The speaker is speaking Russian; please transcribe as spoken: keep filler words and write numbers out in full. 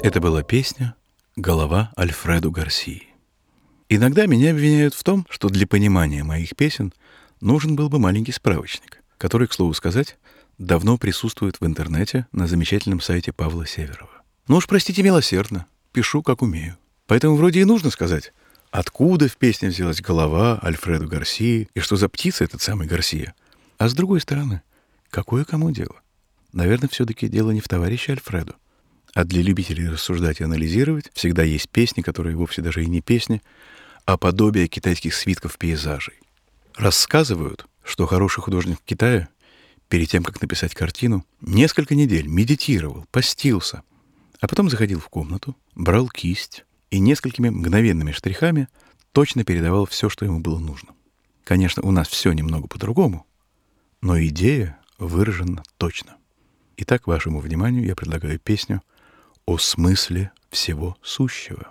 Это была песня «Голова Альфредо Гарсии». Иногда меня обвиняют в том, что для понимания моих песен нужен был бы маленький справочник, который, к слову сказать, давно присутствует в интернете на замечательном сайте Павла Северова. Ну уж простите милосердно, пишу как умею. Поэтому вроде и нужно сказать, откуда в песне взялась голова Альфредо Гарсии и что за птица этот самый Гарсия. А с другой стороны, какое кому дело? Наверное, все-таки дело не в товарище Альфредо. А для любителей рассуждать и анализировать всегда есть песни, которые вовсе даже и не песни, а подобие китайских свитков пейзажей. Рассказывают, что хороший художник в Китае перед тем, как написать картину, несколько недель медитировал, постился, а потом заходил в комнату, брал кисть и несколькими мгновенными штрихами точно передавал все, что ему было нужно. Конечно, у нас все немного по-другому, но идея выражена точно. Итак, вашему вниманию я предлагаю песню «О смысле всего сущего».